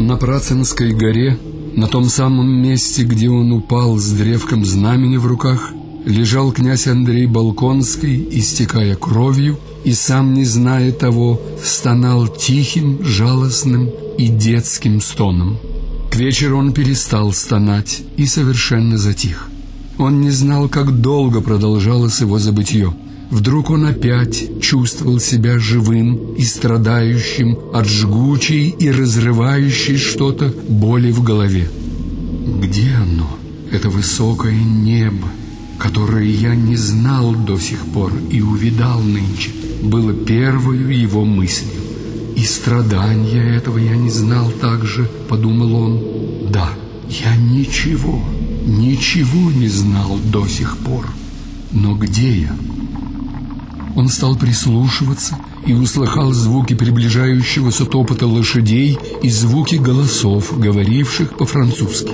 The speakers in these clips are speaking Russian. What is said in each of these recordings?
На Працинской горе, на том самом месте, где он упал с древком знамени в руках, лежал князь Андрей Болконский, истекая кровью, и, сам не зная того, стонал тихим, жалостным и детским стоном. К вечеру он перестал стонать и совершенно затих. Он не знал, как долго продолжалось его забытье. Вдруг он опять чувствовал себя живым и страдающим от жгучей и разрывающей что-то боли в голове. Где оно, это высокое небо, которое я не знал до сих пор и увидал нынче, было первою его мыслью. И страдания этого я не знал также, подумал он. Да, я ничего не знал до сих пор. Но где я? Он стал прислушиваться и услыхал звуки приближающегося топота лошадей и звуки голосов, говоривших по-французски.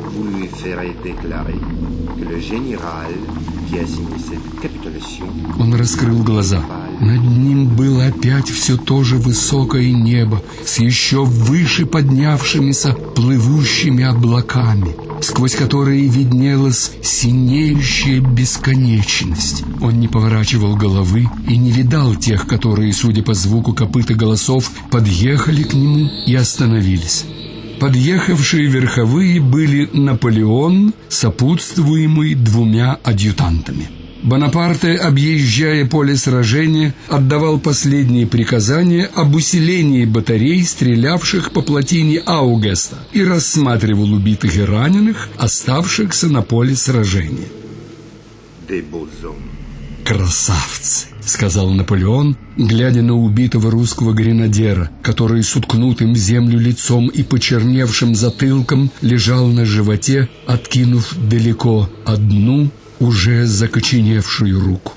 Он раскрыл глаза. Над ним было опять все то же высокое небо с еще выше поднявшимися плывущими облаками, сквозь которые виднелась синеющая бесконечность. Он не поворачивал головы и не видал тех, которые, судя по звуку копыт и голосов, подъехали к нему и остановились. Подъехавшие верховые были Наполеон, сопутствуемый 2 адъютантами. Бонапарте, объезжая поле сражения, отдавал последние приказания об усилении батарей, стрелявших по плотине Аугеста, и рассматривал убитых и раненых, оставшихся на поле сражения. «Красавцы!» — сказал Наполеон, глядя на убитого русского гренадера, который с уткнутым в землю лицом и почерневшим затылком лежал на животе, откинув далеко одну, уже закоченевшую руку.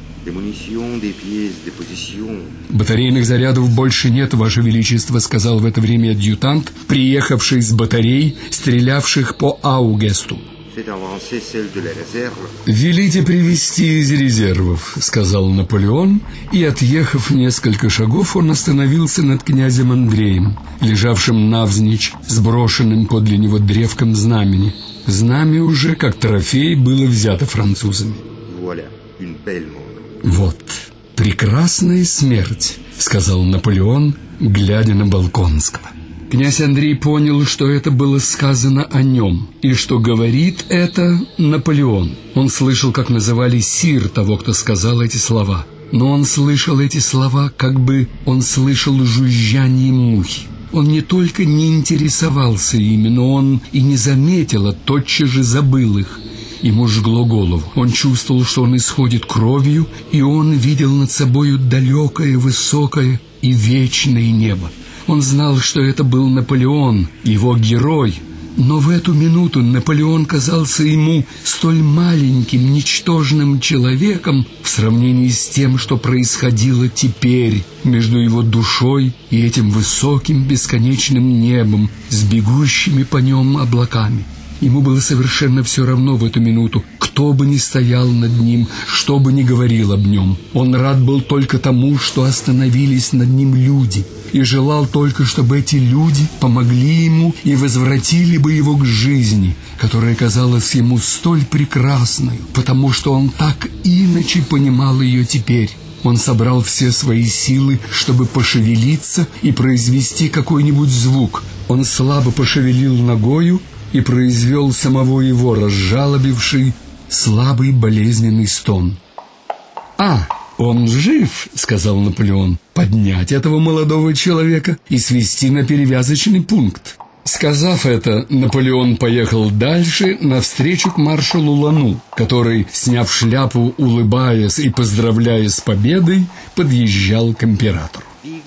«Батарейных зарядов больше нет, Ваше Величество», — сказал в это время адъютант, приехавший с батарей, стрелявших по Аугесту. «Велите привезти из резервов», — сказал Наполеон, и, отъехав несколько шагов, он остановился над князем Андреем, лежавшим навзничь, сброшенным подле него древком знамени. Знамя уже, как трофей, было взято французами. «Вот, прекрасная смерть», — сказал Наполеон, глядя на Болконского. Князь Андрей понял, что это было сказано о нем, и что говорит это Наполеон. Он слышал, как называли сир того, кто сказал эти слова. Но он слышал эти слова, как бы он слышал жужжание мухи. Он не только не интересовался ими, но он и не заметил, а тотчас же забыл их. Ему жгло голову. Он чувствовал, что он исходит кровью, и он видел над собою далекое, высокое и вечное небо. Он знал, что это был Наполеон, его герой. Но в эту минуту Наполеон казался ему столь маленьким, ничтожным человеком в сравнении с тем, что происходило теперь между его душой и этим высоким бесконечным небом с бегущими по нем облаками. Ему было совершенно все равно в эту минуту, кто бы ни стоял над ним, что бы ни говорил об нем. Он рад был только тому, что остановились над ним люди, и желал только, чтобы эти люди помогли ему и возвратили бы его к жизни, которая казалась ему столь прекрасной, потому что он так иначе понимал ее теперь. Он собрал все свои силы, чтобы пошевелиться и произвести какой-нибудь звук. Он слабо пошевелил ногою и произвел самого его разжалобивший слабый болезненный стон. «А, он жив», — сказал Наполеон, — «поднять этого молодого человека и свести на перевязочный пункт». Сказав это, Наполеон поехал дальше навстречу к маршалу Лану, который, сняв шляпу, улыбаясь и поздравляя с победой, подъезжал к императору.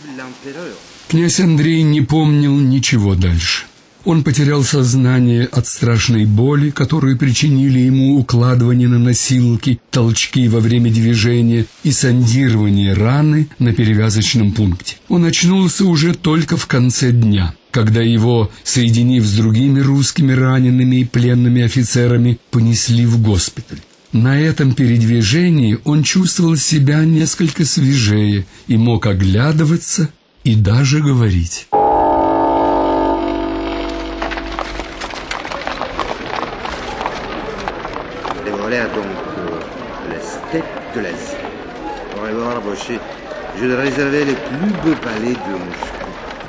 Князь Андрей не помнил ничего дальше. Он потерял сознание от страшной боли, которую причинили ему укладывание на носилки, толчки во время движения и сондирование раны на перевязочном пункте. Он очнулся уже только в конце дня, когда его, соединив с другими русскими ранеными и пленными офицерами, понесли в госпиталь. На этом передвижении он чувствовал себя несколько свежее и мог оглядываться и даже говорить. donc la steppe de l'Asie. Pour avoir embauché, je réservais les plus beaux palais de Moscou.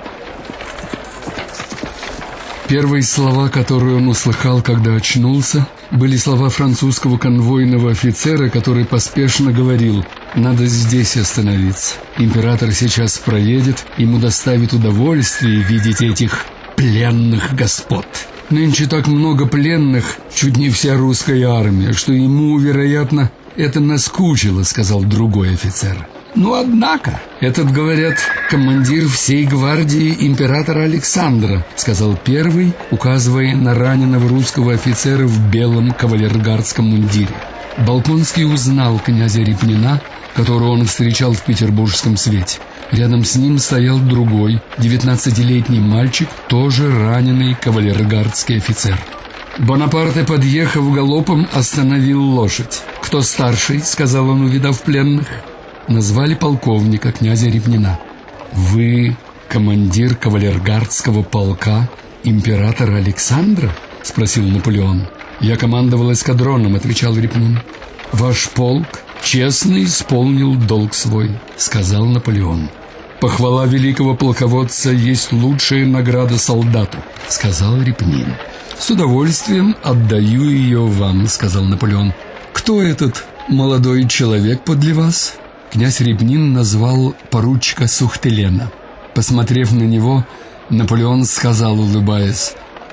Первые слова, которые он услыхал, когда очнулся, были слова французского конвойного офицера, который поспешно говорил: «Надо здесь остановиться. Император сейчас проедет, ему доставит удовольствие видеть этих пленных господ. Нынче так много пленных, чуть не вся русская армия, что ему, вероятно, это наскучило», — сказал другой офицер. «Ну, однако, этот, говорят, командир всей гвардии императора Александра», — сказал первый, указывая на раненого русского офицера в белом кавалергардском мундире. Болконский узнал князя Репнина, которого он встречал в петербургском свете. Рядом с ним стоял другой, 19-летний мальчик, тоже раненый кавалергардский офицер. Бонапарте, подъехав галопом, остановил лошадь. «Кто старший?» — сказал он, увидав пленных. Назвали полковника, князя Репнина. «Вы командир кавалергардского полка императора Александра?» — спросил Наполеон. «Я командовал эскадроном», — отвечал Репнин. «Ваш полк честно исполнил долг свой», — сказал Наполеон. «Похвала великого полководца есть лучшая награда солдату», — сказал Репнин. «С удовольствием отдаю ее вам», — сказал Наполеон. «Кто этот молодой человек подле вас?» Князь Репнин назвал поручика Сухтелена. Посмотрев на него, Наполеон сказал, улыбаясь: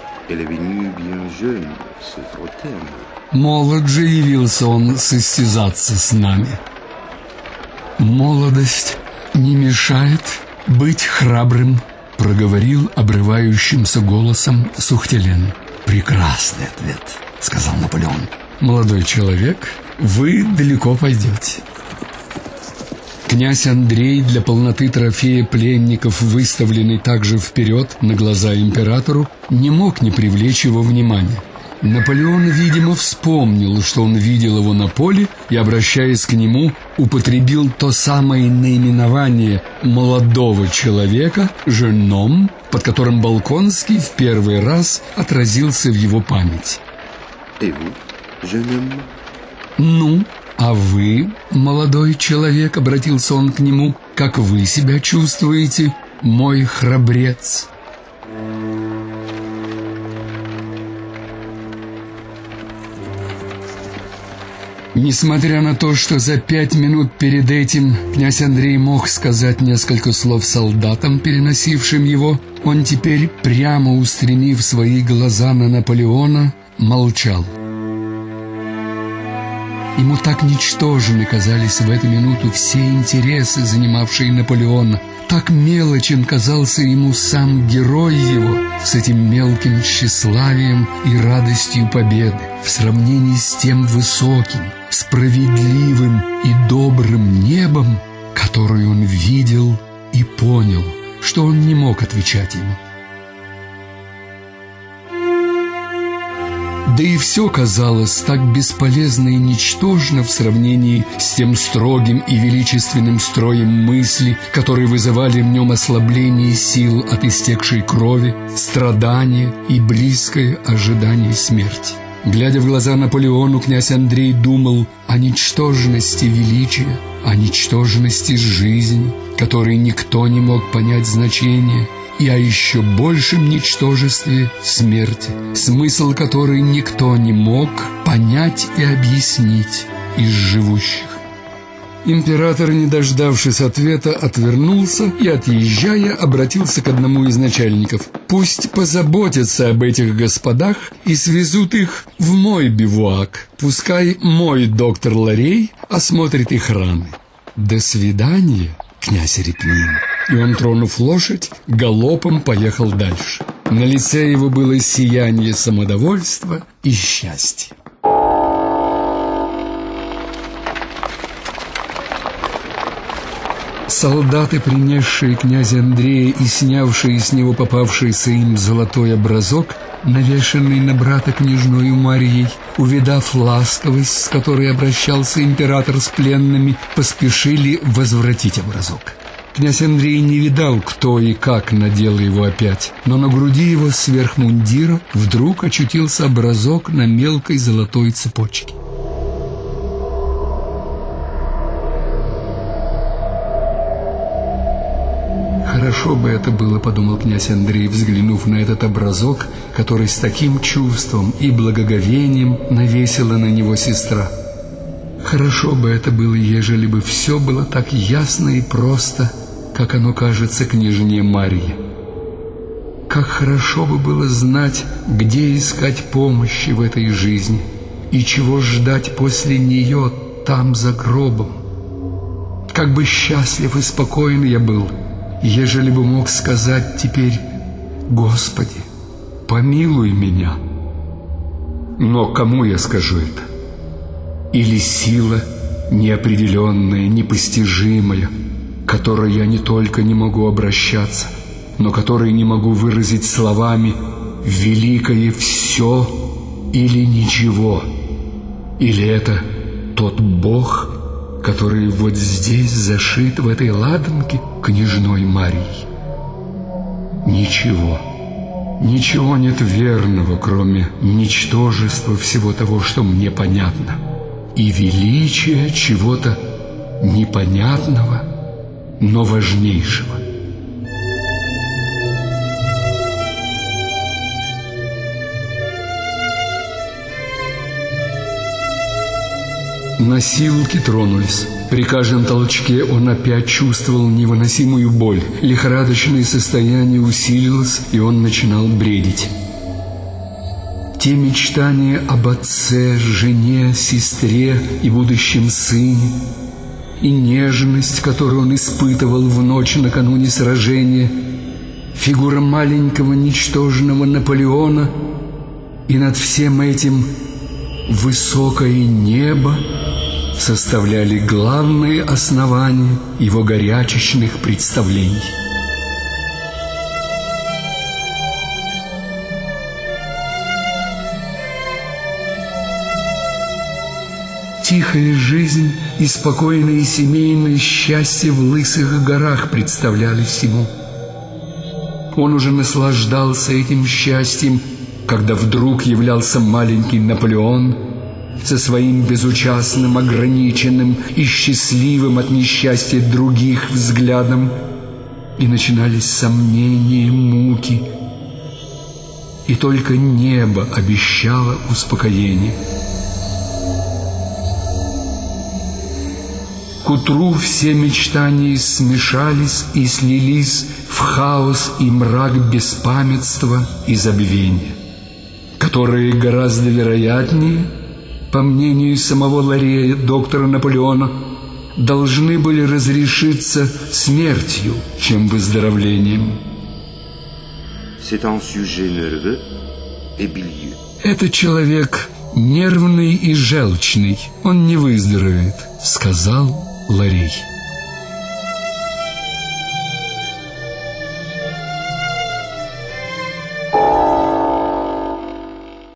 «Молод же явился он состязаться с нами». «Молодость не мешает быть храбрым», — проговорил обрывающимся голосом Сухтелен. «Прекрасный ответ», — сказал Наполеон. «Молодой человек, вы далеко пойдете». Князь Андрей, для полноты трофея пленников, выставленный также вперед на глаза императору, не мог не привлечь его внимания. Наполеон, видимо, вспомнил, что он видел его на поле, и, обращаясь к нему, употребил то самое наименование молодого человека, «женом», под которым Болконский в первый раз отразился в его памяти. «Ну, а вы, молодой человек», — обратился он к нему, — «как вы себя чувствуете, мой храбрец?» Несмотря на то, что за 5 минут перед этим князь Андрей мог сказать несколько слов солдатам, переносившим его, он теперь, прямо устремив свои глаза на Наполеона, молчал. Ему так ничтожны казались в эту минуту все интересы, занимавшие Наполеона. Так мелочен казался ему сам герой его с этим мелким тщеславием и радостью победы в сравнении с тем высоким, справедливым и добрым небом, которое он видел и понял, что он не мог отвечать ему. Да и все казалось так бесполезно и ничтожно в сравнении с тем строгим и величественным строем мысли, которые вызывали в нем ослабление сил от истекшей крови, страдания и близкое ожидание смерти. Глядя в глаза Наполеону, князь Андрей думал о ничтожности величия, о ничтожности жизни, которой никто не мог понять значения, и о еще большем ничтожестве смерти, смысл которой никто не мог понять и объяснить из живущих. Император, не дождавшись ответа, отвернулся и, отъезжая, обратился к одному из начальников: «Пусть позаботятся об этих господах и свезут их в мой бивуак. Пускай мой доктор Ларей осмотрит их раны. До свидания, князь Репнин». И он, тронув лошадь, галопом поехал дальше. На лице его было сияние самодовольства и счастья. Солдаты, принесшие князя Андрея и снявшие с него попавшийся им золотой образок, навешанный на брата княжною Марьей, увидав ласковость, с которой обращался император с пленными, поспешили возвратить образок. Князь Андрей не видал, кто и как надел его опять, но на груди его сверх мундира вдруг очутился образок на мелкой золотой цепочке. хорошо бы это было, подумал князь Андрей, взглянув на этот образок, который с таким чувством и благоговением навесила на него сестра. Хорошо бы это было, ежели бы все было так ясно и просто, как оно кажется княжне Марье. Как хорошо бы было знать, где искать помощи в этой жизни и чего ждать после нее там за гробом. Как бы счастлив и спокоен я был, ежели бы мог сказать теперь: «Господи, помилуй меня». Но кому я скажу это? Или сила неопределенная, непостижимая, к которой я не только не могу обращаться, но которой не могу выразить словами «великое все» или «ничего»? Или это тот Бог, который вот здесь зашит в этой ладанке княжной Марьей? Ничего. Ничего нет верного, кроме ничтожества всего того, что мне понятно, и величия чего-то непонятного, но важнейшего. Носилки тронулись. При каждом толчке он опять чувствовал невыносимую боль. Лихорадочное состояние усилилось, и он начинал бредить. Те мечтания об отце, жене, сестре и будущем сыне, и нежность, которую он испытывал в ночь накануне сражения, фигура маленького ничтожного Наполеона, и над всем этим высокое небо составляли главные основания его горячечных представлений. Тихая жизнь и спокойное семейное счастье в Лысых горах представлялись ему. Он уже наслаждался этим счастьем, когда вдруг являлся маленький Наполеон со своим безучастным, ограниченным и счастливым от несчастья других взглядом, и начинались сомнения, муки, и только небо обещало успокоение. К утру все мечтания смешались и слились в хаос и мрак беспамятства и забвения, которые гораздо вероятнее, по мнению самого Ларея, доктора Наполеона, должны были разрешиться смертью, чем выздоровлением. C'est un sujet nerveux et bilieux. «Это человек нервный и желчный, он не выздоровеет», — сказал Ларей.